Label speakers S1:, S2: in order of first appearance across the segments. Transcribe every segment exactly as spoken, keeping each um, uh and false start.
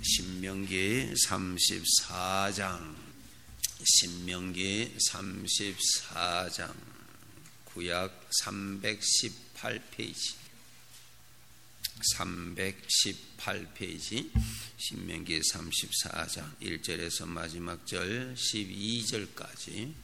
S1: 신명기 삼십사 장, 신명기 삼십사 장, 구약 삼백십팔 페이지, 삼백십팔 페이지, 신명기 삼십사 장 일 절에서 마지막 절 십이 절까지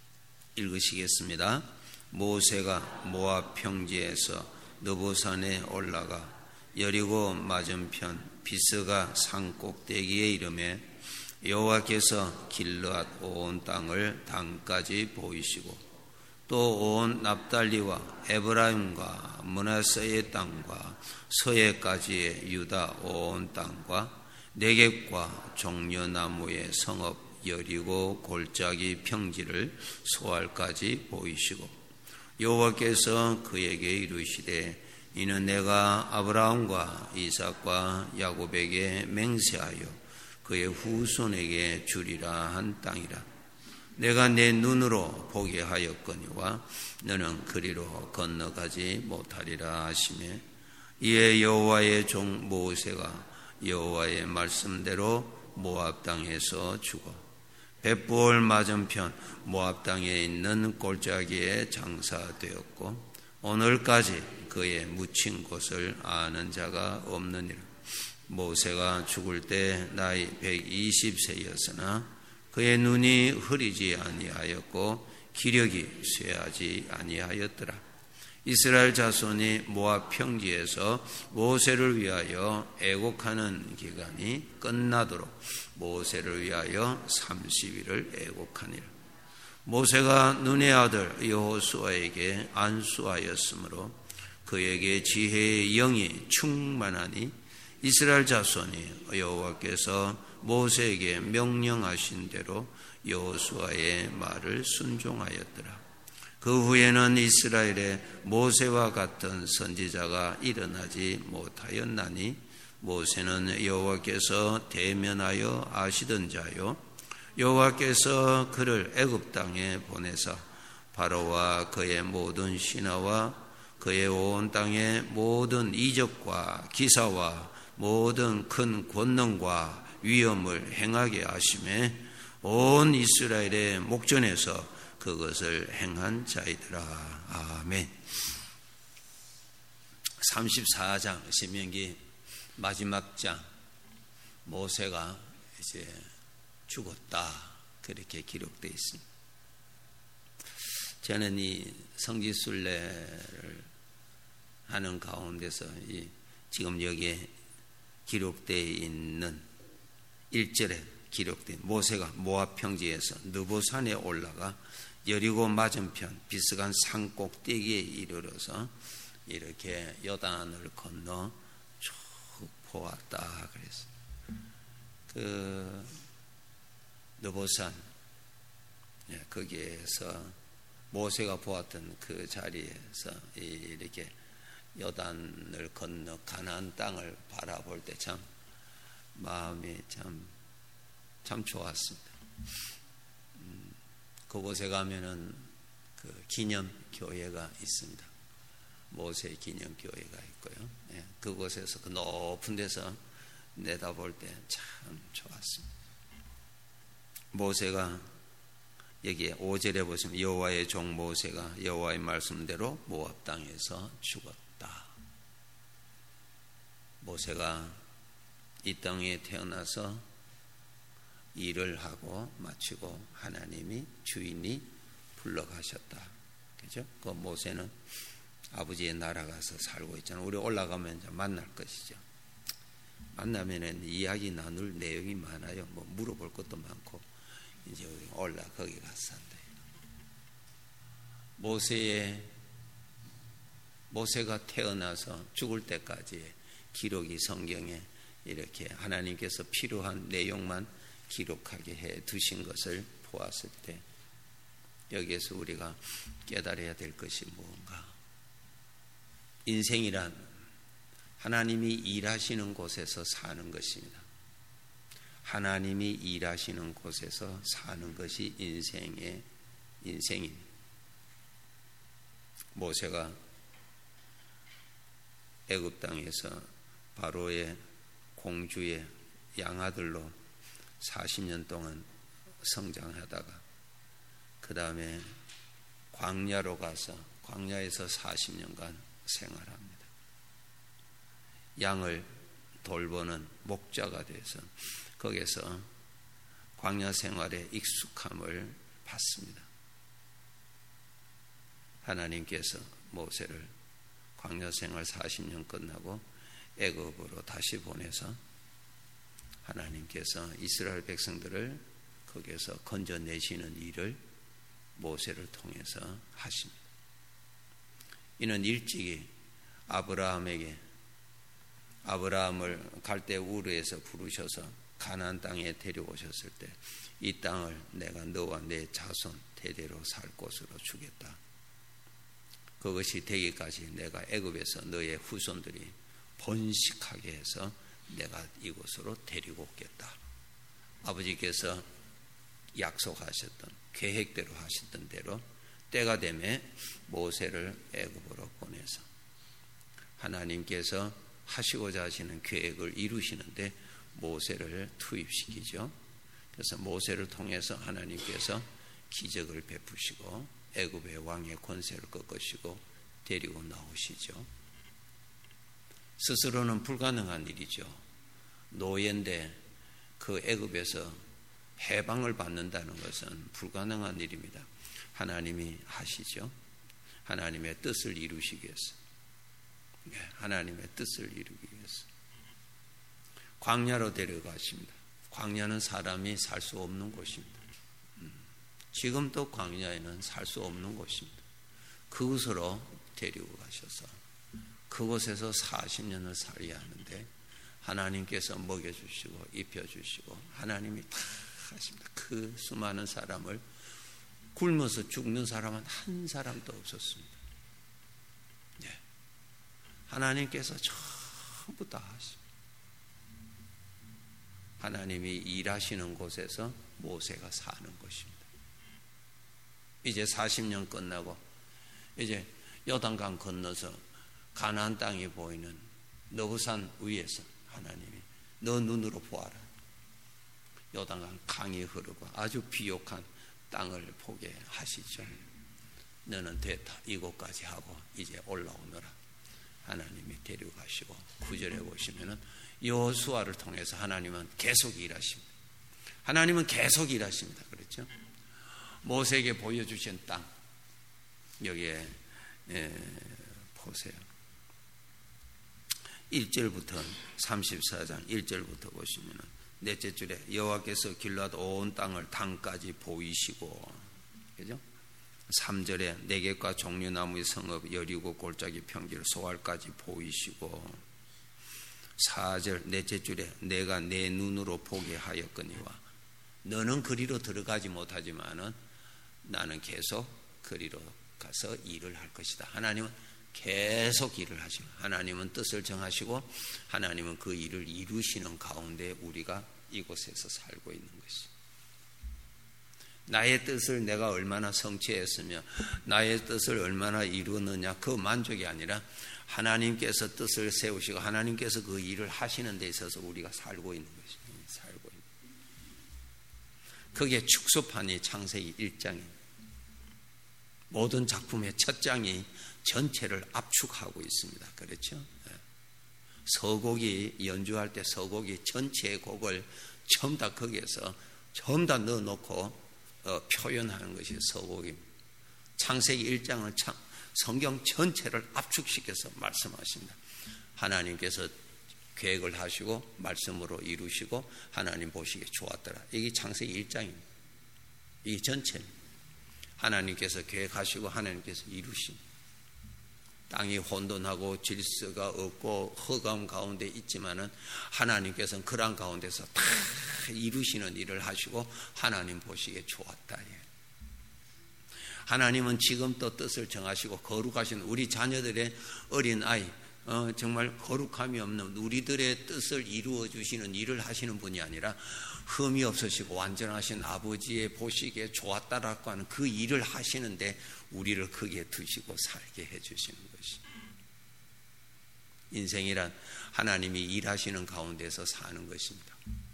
S1: 읽으시겠습니다. 모세가 모압 평지에서 느보산에 올라가 여리고 맞은편 비스가 산 꼭대기에 이르매 여호와께서 길르앗 온 땅을 단까지 보이시고 또 온 납달리와 에브라임과 므낫세의 땅과 서해까지의 유다 온 땅과 네겝과 종려나무의 성읍 여리고 골짜기 평지를 소알까지 보이시고 여호와께서 그에게 이르시되 이는 내가 아브라함과 이삭과 야곱에게 맹세하여 그의 후손에게 주리라 한 땅이라. 내가 내 눈으로 보게 하였거니와 너는 그리로 건너가지 못하리라 하시매 이에 여호와의 종 모세가 여호와의 말씀대로 모압 땅에서 죽어 벳부올 맞은편 모압 땅에 있는 골짜기에 장사되었고 오늘까지 그의 묻힌 곳을 아는 자가 없느니라. 모세가 죽을 때 나이 백이십 세였으나 그의 눈이 흐리지 아니하였고 기력이 쇠하지 아니하였더라. 이스라엘 자손이 모압 평지에서 모세를 위하여 애곡하는 기간이 끝나도록 모세를 위하여 삼십 일을 애곡하니라. 모세가 눈의 아들 여호수아에게 안수하였으므로 그에게 지혜의 영이 충만하니 이스라엘 자손이 여호와께서 모세에게 명령하신 대로 여호수아의 말을 순종하였더라. 그 후에는 이스라엘에 모세와 같은 선지자가 일어나지 못하였나니 모세는 여호와께서 대면하여 아시던 자요 여호와께서 그를 애굽 땅에 보내사 바로와 그의 모든 신하와 그의 온 땅의 모든 이적과 기사와 모든 큰 권능과 위엄을 행하게 하심에 온 이스라엘의 목전에서 그것을 행한 자이더라. 아멘. 삼십사 장 신명기 마지막 장, 모세가 이제 죽었다 그렇게 기록되어 있습니다. 저는 이 성지순례를 하는 가운데서 이 지금 여기에 기록되어 있는 일 절에 기록된 모세가 모압 평지에서 느보산에 올라가 여리고 맞은편 비스간 산 꼭대기에 이르러서 이렇게 요단을 건너 쭉 보았다 그랬어요. 그 느보산 거기에서 모세가 보았던 그 자리에서 이렇게 요단을 건너 가나안 땅을 바라볼 때 참 마음이 참, 참 좋았습니다. 음, 그곳에 가면은 그 기념 교회가 있습니다. 모세 기념 교회가 있고요. 예, 그곳에서 그 높은 데서 내다볼 때 참 좋았습니다. 모세가 여기에 오 절에 보시면 여호와의 종 모세가 여호와의 말씀대로 모압 땅에서 죽었다. 모세가 이 땅에 태어나서 일을 하고 마치고 하나님이 주인이 불러가셨다. 그죠? 그 모세는 아버지의 나라 가서 살고 있잖아요. 우리 올라가면 이제 만날 것이죠. 만나면은 이야기 나눌 내용이 많아요. 뭐 물어볼 것도 많고 이제 우리 올라 거기 가서 산다. 모세의 모세가 태어나서 죽을 때까지의 기록이 성경에 이렇게 하나님께서 필요한 내용만 기록하게 해 두신 것을 보았을 때 여기에서 우리가 깨달아야 될 것이 무언가? 인생이란 하나님이 일하시는 곳에서 사는 것입니다. 하나님이 일하시는 곳에서 사는 것이 인생의 인생입니다. 모세가 애굽 땅에서 바로의 공주의 양아들로 사십 년 동안 성장하다가 그 다음에 광야로 가서 광야에서 사십 년간 생활합니다. 양을 돌보는 목자가 돼서 거기서 광야 생활에 익숙함을 받습니다. 하나님께서 모세를 광야 생활 사십 년 끝나고 애굽으로 다시 보내서 하나님께서 이스라엘 백성들을 거기에서 건져내시는 일을 모세를 통해서 하십니다. 이는 일찍이 아브라함에게 아브라함을 갈대 우르에서 부르셔서 가나안 땅에 데려오셨을 때 이 땅을 내가 너와 내 자손 대대로 살 곳으로 주겠다. 그것이 되기까지 내가 애굽에서 너의 후손들이 번식하게 해서 내가 이곳으로 데리고 오겠다. 아버지께서 약속하셨던 계획대로 하셨던 대로 때가 되매 모세를 애굽으로 보내서 하나님께서 하시고자 하시는 계획을 이루시는데 모세를 투입시키죠. 그래서 모세를 통해서 하나님께서 기적을 베푸시고 애굽의 왕의 권세를 꺾으시고 데리고 나오시죠. 스스로는 불가능한 일이죠. 노예인데 그 애굽에서 해방을 받는다는 것은 불가능한 일입니다. 하나님이 하시죠. 하나님의 뜻을 이루시기 위해서. 네, 하나님의 뜻을 이루기 위해서. 광야로 데려가십니다. 광야는 사람이 살 수 없는 곳입니다. 음, 지금도 광야에는 살 수 없는 곳입니다. 그곳으로 데리고 가셔서 그곳에서 사십 년을 살아야 하는데 하나님께서 먹여주시고 입혀주시고 하나님이 다 하십니다. 그 수많은 사람을 굶어서 죽는 사람은 한 사람도 없었습니다. 네. 하나님께서 전부 다 하십니다. 하나님이 일하시는 곳에서 모세가 사는 것입니다. 이제 사십 년 끝나고 이제 요단강 건너서 가나안 땅이 보이는 너브산 위에서 하나님이 너 눈으로 보아라. 요단강 강이 흐르고 아주 비옥한 땅을 보게 하시죠. 너는 됐다. 이곳까지 하고 이제 올라오너라. 하나님이 데려가시고 구절에 보시면은 여호수아를 통해서 하나님은 계속 일하십니다. 하나님은 계속 일하십니다. 그렇죠? 모세에게 보여주신 땅 여기에 예, 보세요. 일 절부터 삼십사 장 일 절부터 보시면은 넷째 줄에 여호와께서 길앗 온 땅을 땅까지 보이시고, 그죠? 삼 절에 내겟과 종려나무의 성읍 여리고 골짜기 평지를 소알까지 보이시고, 사 절 넷째 줄에 내가 내 눈으로 보게 하였거니와 너는 그리로 들어가지 못하지만은 나는 계속 그리로 가서 일을 할 것이다. 하나님은 계속 일을 하시고 하나님은 뜻을 정하시고 하나님은 그 일을 이루시는 가운데 우리가 이곳에서 살고 있는 것이, 나의 뜻을 내가 얼마나 성취했으며 나의 뜻을 얼마나 이루느냐 그 만족이 아니라 하나님께서 뜻을 세우시고 하나님께서 그 일을 하시는 데 있어서 우리가 살고 있는 것입니다. 살고 있는. 그게 축소판이 창세기 일 장입니다. 모든 작품의 첫 장이 전체를 압축하고 있습니다. 그렇죠? 서곡이 연주할 때 서곡이 전체의 곡을 전부 다 거기에서 전부 다 넣어놓고 어, 표현하는 것이 서곡입니다. 창세기 일 장은 참, 성경 전체를 압축시켜서 말씀하십니다. 하나님께서 계획을 하시고 말씀으로 이루시고 하나님 보시기에 좋았더라. 이게 창세기 일 장입니다. 이게 전체입니다. 하나님께서 계획하시고 하나님께서 이루십니다. 땅이 혼돈하고 질서가 없고 허감 가운데 있지만은 하나님께서는 그런 가운데서 다 이루시는 일을 하시고 하나님 보시기에 좋았다. 하나님은 지금 또 뜻을 정하시고 거룩하신 우리 자녀들의 어린 아이, 어, 정말 거룩함이 없는 우리들의 뜻을 이루어 주시는 일을 하시는 분이 아니라 흠이 없으시고 완전하신 아버지의 보시기에 좋았다라고 하는 그 일을 하시는데 우리를 크게 두시고 살게 해주시는 것이, 인생이란 하나님이 일하시는 가운데서 사는 것입니다.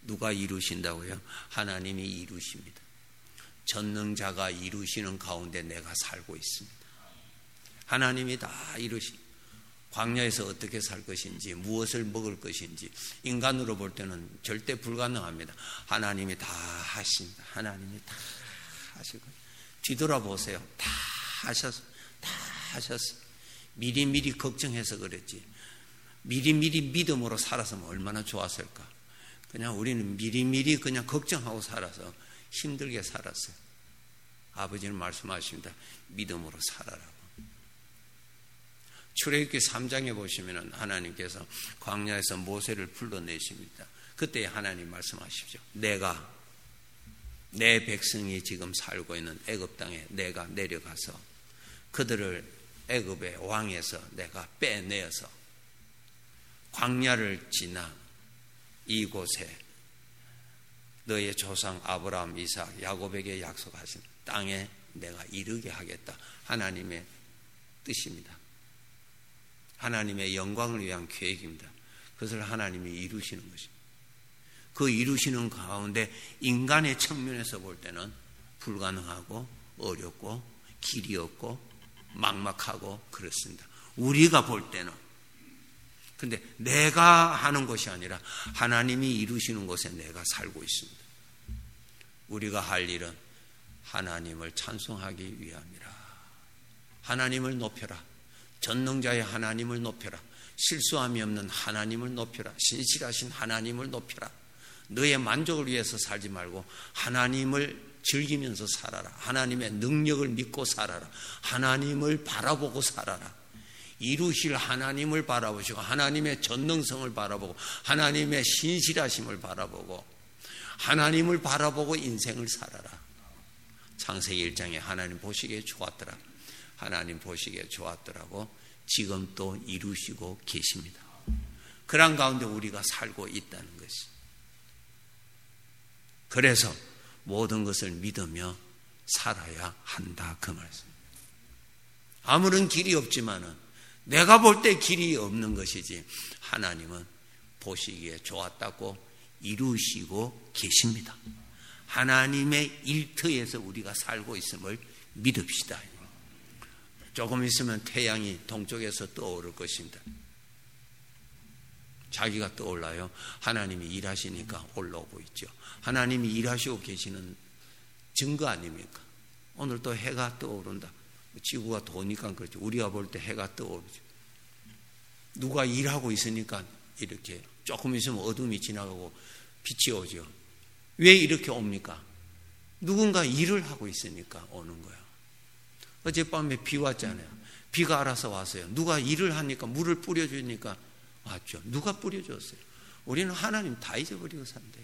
S1: 누가 이루신다고요? 하나님이 이루십니다. 전능자가 이루시는 가운데 내가 살고 있습니다. 하나님이 다 이루시. 광야에서 어떻게 살 것인지, 무엇을 먹을 것인지 인간으로 볼 때는 절대 불가능합니다. 하나님이 다 하십니다. 하나님이 다 하시고. 뒤돌아보세요. 다 하셨어. 다 하셨어. 미리미리 걱정해서 그랬지. 미리미리 믿음으로 살았으면 얼마나 좋았을까. 그냥 우리는 미리미리 그냥 걱정하고 살아서 힘들게 살았어요. 아버지는 말씀하십니다. 믿음으로 살아라고. 출애굽기 삼 장에 보시면 하나님께서 광야에서 모세를 불러내십니다. 그때 하나님 말씀하십시오. 내가 내 백성이 지금 살고 있는 애굽 땅에 내가 내려가서 그들을 애굽의 왕에서 내가 빼내어서 광야를 지나 이곳에 너의 조상 아브라함, 이삭, 야곱에게 약속하신 땅에 내가 이르게 하겠다. 하나님의 뜻입니다. 하나님의 영광을 위한 계획입니다. 그것을 하나님이 이루시는 것입니다. 그 이루시는 가운데 인간의 측면에서 볼 때는 불가능하고 어렵고 길이 없고 막막하고 그렇습니다. 우리가 볼 때는. 근데 내가 하는 것이 아니라 하나님이 이루시는 곳에 내가 살고 있습니다. 우리가 할 일은 하나님을 찬송하기 위함이라. 하나님을 높여라. 전능자의 하나님을 높여라. 실수함이 없는 하나님을 높여라. 신실하신 하나님을 높여라. 너의 만족을 위해서 살지 말고 하나님을 즐기면서 살아라. 하나님의 능력을 믿고 살아라. 하나님을 바라보고 살아라. 이루실 하나님을 바라보시고 하나님의 전능성을 바라보고 하나님의 신실하심을 바라보고 하나님을 바라보고 인생을 살아라. 창세기 일 장에 하나님 보시기에 좋았더라. 하나님 보시기에 좋았더라고 지금 또 이루시고 계십니다. 그런 가운데 우리가 살고 있다는 것이. 그래서 모든 것을 믿으며 살아야 한다 그 말씀. 아무런 길이 없지만은 내가 볼 때 길이 없는 것이지 하나님은 보시기에 좋았다고 이루시고 계십니다. 하나님의 일터에서 우리가 살고 있음을 믿읍시다. 조금 있으면 태양이 동쪽에서 떠오를 것입니다. 자기가 떠올라요. 하나님이 일하시니까 올라오고 있죠. 하나님이 일하시고 계시는 증거 아닙니까? 오늘 또 해가 떠오른다. 지구가 도니까 그렇죠. 우리가 볼 때 해가 떠오르죠. 누가 일하고 있으니까 이렇게 조금 있으면 어둠이 지나가고 빛이 오죠. 왜 이렇게 옵니까? 누군가 일을 하고 있으니까 오는 거야. 어젯밤에 비 왔잖아요. 비가 알아서 왔어요. 누가 일을 하니까 물을 뿌려주니까 왔죠. 누가 뿌려줬어요? 우리는 하나님 다 잊어버리고 산대요.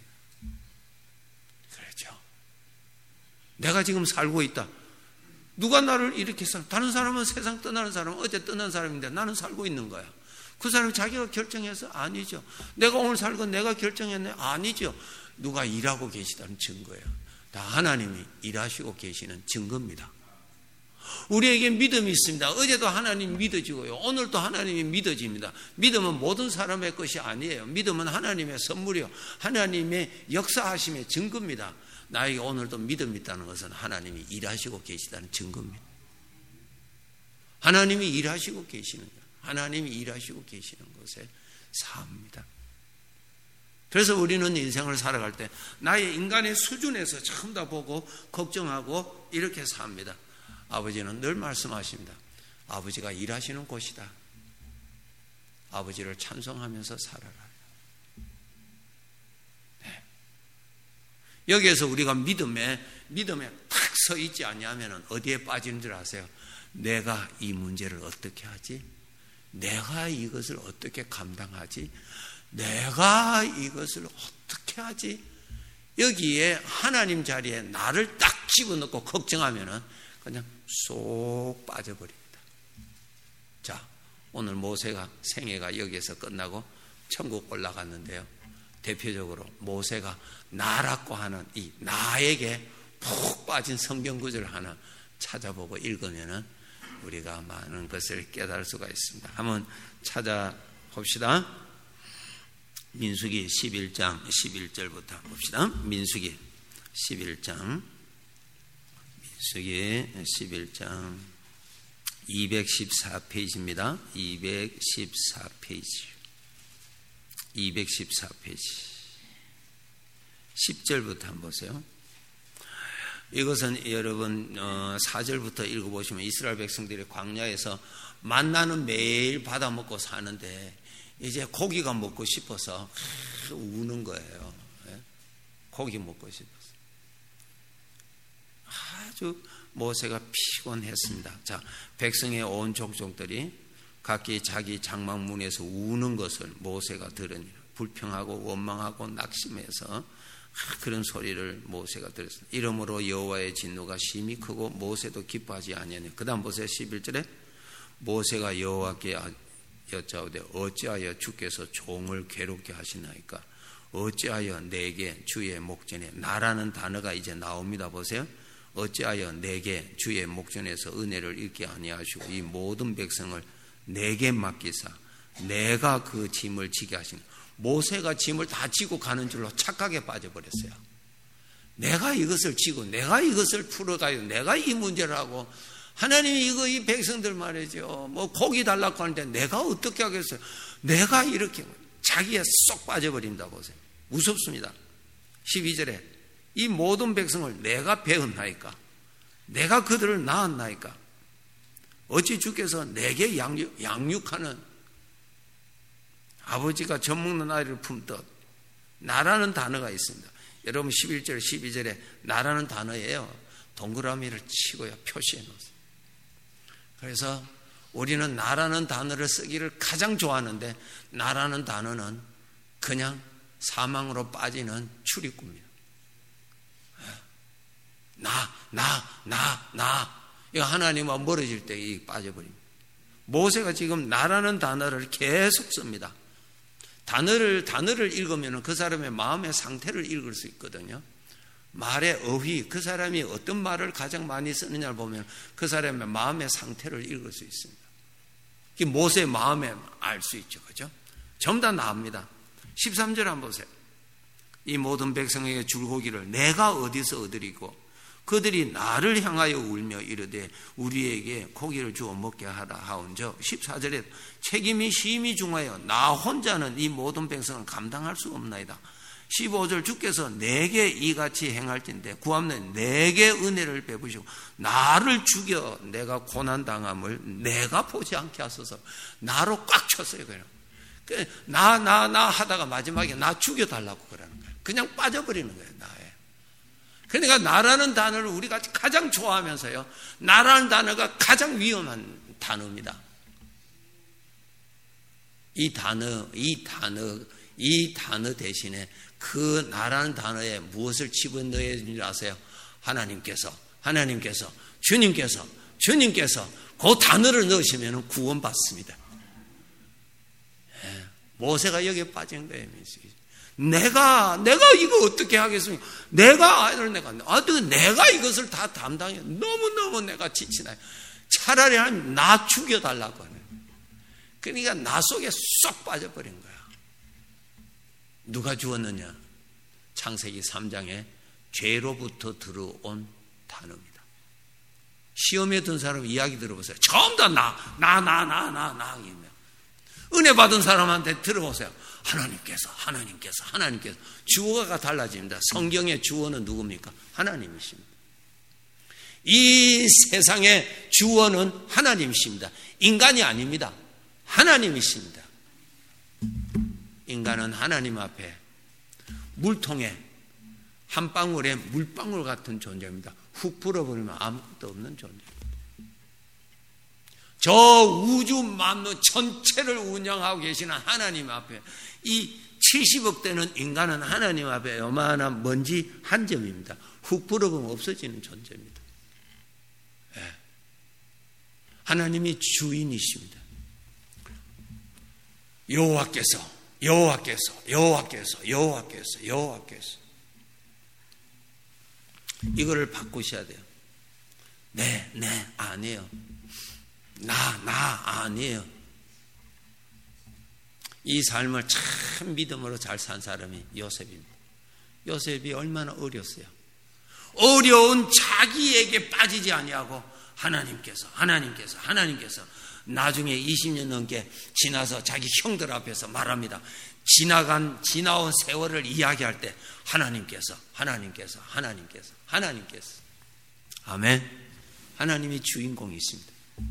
S1: 그렇죠. 내가 지금 살고 있다. 누가 나를 이렇게 살? 다른 사람은 세상 떠나는 사람은 어제 떠난 사람인데 나는 살고 있는 거야. 그 사람이 자기가 결정해서? 아니죠. 내가 오늘 살고 내가 결정했네? 아니죠. 누가 일하고 계시다는 증거예요. 다 하나님이 일하시고 계시는 증거입니다. 우리에게 믿음이 있습니다. 어제도 하나님 믿어지고요. 오늘도 하나님이 믿어집니다. 믿음은 모든 사람의 것이 아니에요. 믿음은 하나님의 선물이요. 하나님의 역사하심의 증거입니다. 나에게 오늘도 믿음이 있다는 것은 하나님이 일하시고 계시다는 증거입니다. 하나님이 일하시고 계시는 거예요. 하나님이 일하시고 계시는 것에 삽니다. 그래서 우리는 인생을 살아갈 때 나의 인간의 수준에서 전부 다 보고 걱정하고 이렇게 삽니다. 아버지는 늘 말씀하십니다. 아버지가 일하시는 곳이다. 아버지를 찬송하면서 살아라. 네. 여기에서 우리가 믿음에 믿음에 탁 서 있지 아니하면 어디에 빠지는 줄 아세요? 내가 이 문제를 어떻게 하지? 내가 이것을 어떻게 감당하지? 내가 이것을 어떻게 하지? 여기에 하나님 자리에 나를 딱 집어넣고 걱정하면은 그냥 쏙 빠져버립니다. 자, 오늘 모세가 생애가 여기에서 끝나고 천국 올라갔는데요. 대표적으로 모세가 나라고 하는 이 나에게 푹 빠진 성경 구절을 하나 찾아보고 읽으면은 우리가 많은 것을 깨달을 수가 있습니다. 한번 찾아봅시다. 민수기 십일 장 십일 절부터 봅시다. 민수기 십일 장 민수기 십일 장 이백십사 페이지입니다. 이백십사 페이지 이백십사 페이지 십 절부터 한번 보세요. 이것은 여러분 사 절부터 읽어보시면 이스라엘 백성들이 광야에서 만나는 매일 받아 먹고 사는데 이제 고기가 먹고 싶어서 우는 거예요. 고기 먹고 싶어서. 아주 모세가 피곤했습니다. 자, 백성의 온 족속들이 각기 자기 장막문에서 우는 것을 모세가 들으니 불평하고 원망하고 낙심해서 그런 소리를 모세가 들었습니다. 이러므로 여호와의 진노가 심히 크고 모세도 기뻐하지 아니하니. 그 다음 보세요. 십일 절에 모세가 여호와께 여짜오되 어찌하여 주께서 종을 괴롭게 하시나이까. 어찌하여 내게 주의 목전에 나라는 단어가 이제 나옵니다. 보세요. 어찌하여 내게 주의 목전에서 은혜를 잊게 아니하시고 이 모든 백성을 내게 맡기사 내가 그 짐을 지게 하시는. 모세가 짐을 다 지고 가는 줄로 착각에 빠져버렸어요. 내가 이것을 지고 내가 이것을 풀어가요. 내가 이 문제를 하고 하나님이 이거 이 백성들 말이죠. 뭐 고기 달라고 하는데 내가 어떻게 하겠어요. 내가 이렇게 자기에 쏙 빠져버린다 보세요. 무섭습니다. 십이 절에 이 모든 백성을 내가 배웠나이까. 내가 그들을 낳았나이까. 어찌 주께서 내게 양육, 양육하는 아버지가 젖먹는 아이를 품듯. 나라는 단어가 있습니다. 여러분 십일 절 십이 절에 나라는 단어예요. 동그라미를 치고요 표시해 놓으세요. 그래서 우리는 나라는 단어를 쓰기를 가장 좋아하는데 나라는 단어는 그냥 사망으로 빠지는 출입구입니다. 나, 나, 나, 나. 이거 하나님과 멀어질 때 이 빠져버립니다. 모세가 지금 나라는 단어를 계속 씁니다. 단어를, 단어를 읽으면 그 사람의 마음의 상태를 읽을 수 있거든요. 말의 어휘, 그 사람이 어떤 말을 가장 많이 쓰느냐를 보면 그 사람의 마음의 상태를 읽을 수 있습니다. 모세의 마음에 알 수 있죠. 그죠? 전부 다 나옵니다. 십삼 절 한번 보세요. 이 모든 백성에게 줄 고기를 내가 어디서 얻으리고 그들이 나를 향하여 울며 이르되 우리에게 고기를 주어 먹게 하라 하온저. 십사 절에 책임이 심히 중하여 나 혼자는 이 모든 백성을 감당할 수 없나이다. 십오 절 주께서 내게 이같이 행할진대 구하면 내게 은혜를 베푸시고 나를 죽여 내가 고난당함을 내가 보지 않게 하소서. 나로 꽉 쳤어요. 그냥 나 나 나 하다가 마지막에 나 죽여달라고 그러는 거예요. 그냥 빠져버리는 거예요. 나에. 그러니까 나라는 단어를 우리가 가장 좋아하면서요 나라는 단어가 가장 위험한 단어입니다. 이 단어 이 단어 이 단어 대신에 그 나라는 단어에 무엇을 집어넣어야 되는지 아세요? 하나님께서, 하나님께서, 주님께서, 주님께서 그 단어를 넣으시면 구원받습니다. 예, 모세가 여기에 빠진 거예요. 내가, 내가 이거 어떻게 하겠습니까? 내가 아이를 내가, 아들 내가 이것을 다 담당해. 너무너무 내가 지치나요? 차라리 하나님 나 죽여달라고 하네. 그러니까 나 속에 쏙 빠져버린 거야. 누가 주었느냐? 창세기 삼 장에 죄로부터 들어온 단어입니다. 시험에 든 사람 이야기 들어보세요. 처음 다 나, 나, 나, 나, 나, 나. 은혜 받은 사람한테 들어보세요. 하나님께서, 하나님께서, 하나님께서. 주어가 달라집니다. 성경의 주어는 누굽니까? 하나님이십니다. 이 세상의 주어는 하나님이십니다. 인간이 아닙니다. 하나님이십니다. 인간은 하나님 앞에 물통에 한 방울의 물방울 같은 존재입니다. 훅 불어버리면 아무것도 없는 존재입니다. 저 우주 만물 전체를 운영하고 계시는 하나님 앞에 이 칠십억 되는 인간은 하나님 앞에 요만한 먼지 한 점입니다. 훅 불어보면 없어지는 존재입니다. 네. 하나님이 주인이십니다. 여호와께서 여호와께서 여호와께서 여호와께서 여호와께서 이거를 바꾸셔야 돼요. 네, 네, 아니에요. 나, 나, 아니에요. 이 삶을 참 믿음으로 잘 산 사람이 요셉입니다. 요셉이 얼마나 어렸어요. 어려운 자기에게 빠지지 아니하고 하나님께서 하나님께서 하나님께서 나중에 이십 년 넘게 지나서 자기 형들 앞에서 말합니다. 지나간 지나온 세월을 이야기할 때 하나님께서 하나님께서 하나님께서 하나님께서 아멘. 하나님이 주인공이십니다.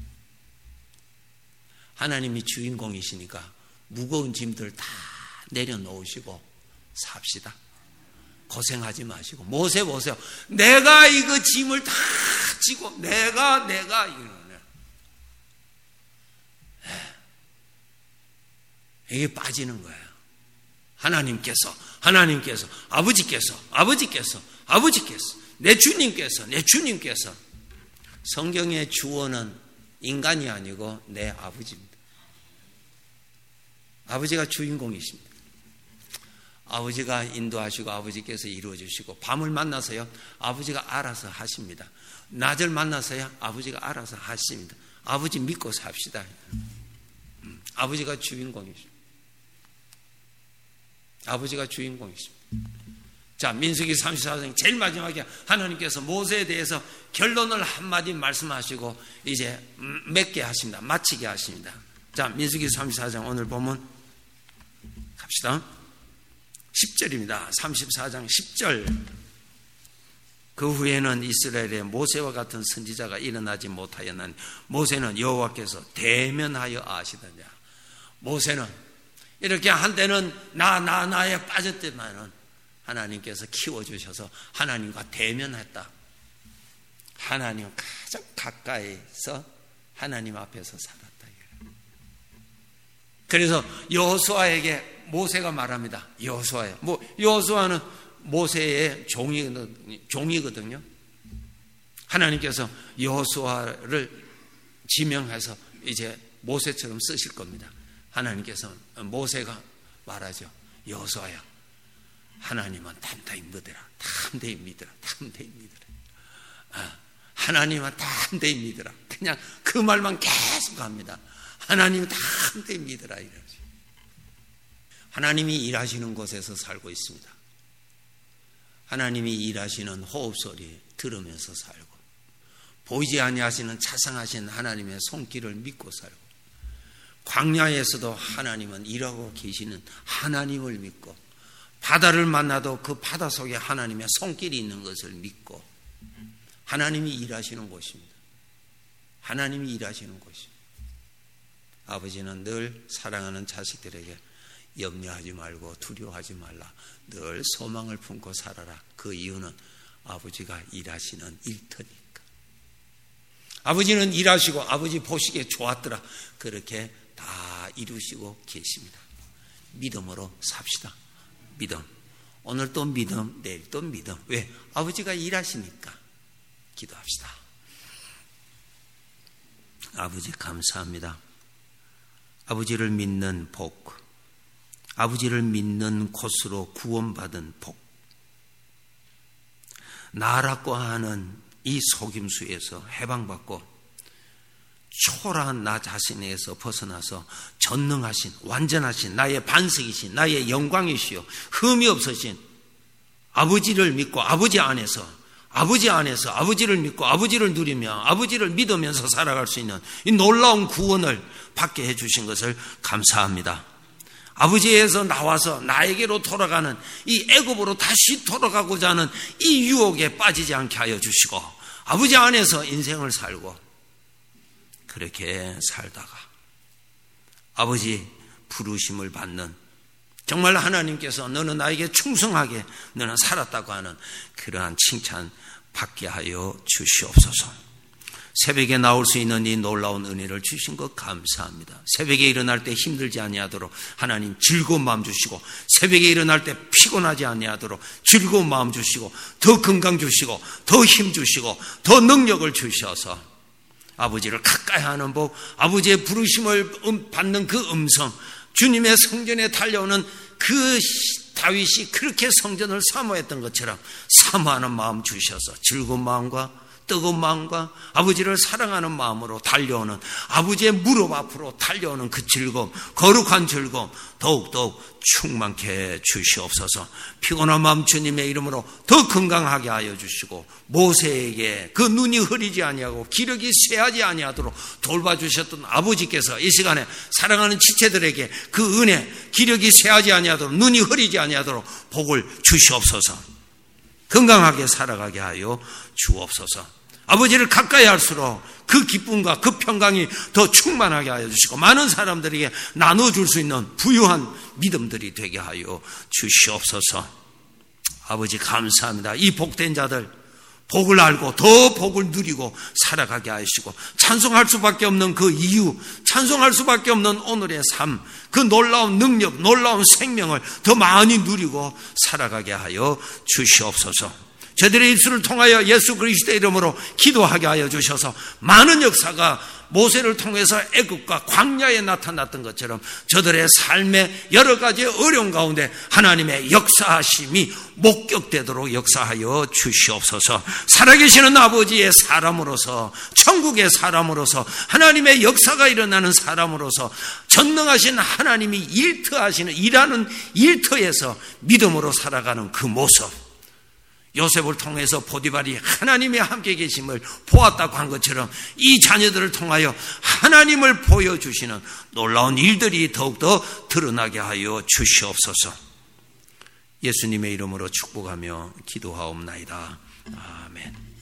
S1: 하나님이 주인공이시니까 무거운 짐들 다 내려놓으시고 삽시다. 고생하지 마시고. 모세 보세요. 내가 이거 짐을 다 지고 내가 내가 이러네. 이게 빠지는 거예요. 하나님께서 하나님께서 아버지께서 아버지께서 아버지께서 내 주님께서 내 주님께서. 성경의 주어는 인간이 아니고 내 아버지입니다. 아버지가 주인공이십니다. 아버지가 인도하시고 아버지께서 이루어주시고, 밤을 만나서요 아버지가 알아서 하십니다. 낮을 만나서요 아버지가 알아서 하십니다. 아버지 믿고 삽시다. 음, 아버지가 주인공이십니다. 아버지가 주인공이십니다. 자, 민수기 삼십사 장 제일 마지막에 하나님께서 모세에 대해서 결론을 한마디 말씀하시고 이제 맺게 하십니다. 마치게 하십니다. 자, 민수기 삼십사 장 오늘 보면 갑시다. 십 절입니다. 삼십사 장 십 절. 그 후에는 이스라엘에 모세와 같은 선지자가 일어나지 못하였나니 모세는 여호와께서 대면하여 아시더냐. 모세는 이렇게 한때는 나 나 나에 빠졌지만은 하나님께서 키워주셔서 하나님과 대면했다. 하나님 가장 가까이서 하나님 앞에서 살았다. 그래서 여호수아에게 모세가 말합니다. 여호수아요. 뭐 여호수아는 모세의 종이, 종이거든요. 하나님께서 여호수아를 지명해서 이제 모세처럼 쓰실 겁니다. 하나님께서 모세가 말하죠. 여호수아야, 하나님은 담대히 믿으라. 담대히 믿으라. 담대히 믿으라. 아, 하나님은 담대히 믿으라. 그냥 그 말만 계속 합니다. 하나님은 담대히 믿으라 이러죠. 하나님이 일하시는 곳에서 살고 있습니다. 하나님이 일하시는 호흡소리 들으면서 살고, 보이지 아니하시는 자상하신 하나님의 손길을 믿고 살고, 광야에서도 하나님은 일하고 계시는 하나님을 믿고, 바다를 만나도 그 바다 속에 하나님의 손길이 있는 것을 믿고, 하나님이 일하시는 곳입니다. 하나님이 일하시는 곳입니다. 아버지는 늘 사랑하는 자식들에게 염려하지 말고 두려워하지 말라. 늘 소망을 품고 살아라. 그 이유는 아버지가 일하시는 일터니까. 아버지는 일하시고 아버지 보시기에 좋았더라. 그렇게 다 이루시고 계십니다. 믿음으로 삽시다. 믿음. 오늘 또 믿음, 내일 또 믿음. 왜? 아버지가 일하시니까. 기도합시다. 아버지 감사합니다. 아버지를 믿는 복, 아버지를 믿는 곳으로 구원받은 복, 나라고 하는 이 속임수에서 해방받고 초라한 나 자신에서 벗어나서 전능하신, 완전하신 나의 반석이신, 나의 영광이시요 흠이 없으신 아버지를 믿고 아버지 안에서 아버지 안에서 아버지를 믿고 아버지를 누리며 아버지를 믿으면서 살아갈 수 있는 이 놀라운 구원을 받게 해주신 것을 감사합니다. 아버지에서 나와서 나에게로 돌아가는 이 애굽으로 다시 돌아가고자 하는 이 유혹에 빠지지 않게 하여 주시고, 아버지 안에서 인생을 살고 그렇게 살다가 아버지 부르심을 받는, 정말 하나님께서 너는 나에게 충성하게 너는 살았다고 하는 그러한 칭찬 받게 하여 주시옵소서. 새벽에 나올 수 있는 이 놀라운 은혜를 주신 것 감사합니다. 새벽에 일어날 때 힘들지 아니하도록 하나님 즐거운 마음 주시고, 새벽에 일어날 때 피곤하지 아니하도록 즐거운 마음 주시고, 더 건강 주시고, 더 힘 주시고, 더 능력을 주셔서 아버지를 가까이 하는 복, 아버지의 부르심을 받는 그 음성, 주님의 성전에 달려오는 그 다윗이 그렇게 성전을 사모했던 것처럼 사모하는 마음 주셔서 즐거운 마음과 뜨거운 마음과 아버지를 사랑하는 마음으로 달려오는, 아버지의 무릎 앞으로 달려오는 그 즐거움, 거룩한 즐거움 더욱더욱 충만케 주시옵소서. 피곤한 마음 주님의 이름으로 더 건강하게 하여 주시고, 모세에게 그 눈이 흐리지 아니하고 기력이 쇠하지 아니하도록 돌봐주셨던 아버지께서 이 시간에 사랑하는 지체들에게 그 은혜, 기력이 쇠하지 아니하도록, 눈이 흐리지 아니하도록 복을 주시옵소서. 건강하게 살아가게 하여 주옵소서. 아버지를 가까이 할수록 그 기쁨과 그 평강이 더 충만하게 하여 주시고, 많은 사람들에게 나눠줄 수 있는 부유한 믿음들이 되게 하여 주시옵소서. 아버지 감사합니다. 이 복된 자들 복을 알고 더 복을 누리고 살아가게 하시고, 찬송할 수밖에 없는 그 이유, 찬송할 수밖에 없는 오늘의 삶, 그 놀라운 능력, 놀라운 생명을 더 많이 누리고 살아가게 하여 주시옵소서. 저들의 입술을 통하여 예수 그리스도의 이름으로 기도하게 하여 주셔서 많은 역사가 모세를 통해서 애굽과 광야에 나타났던 것처럼 저들의 삶의 여러 가지 어려운 가운데 하나님의 역사하심이 목격되도록 역사하여 주시옵소서. 살아계시는 아버지의 사람으로서, 천국의 사람으로서, 하나님의 역사가 일어나는 사람으로서, 전능하신 하나님이 일터하시는, 일하는 일터에서 믿음으로 살아가는 그 모습, 요셉을 통해서 보디발이 하나님의 함께 계심을 보았다고 한 것처럼 이 자녀들을 통하여 하나님을 보여주시는 놀라운 일들이 더욱더 드러나게 하여 주시옵소서. 예수님의 이름으로 축복하며 기도하옵나이다. 아멘.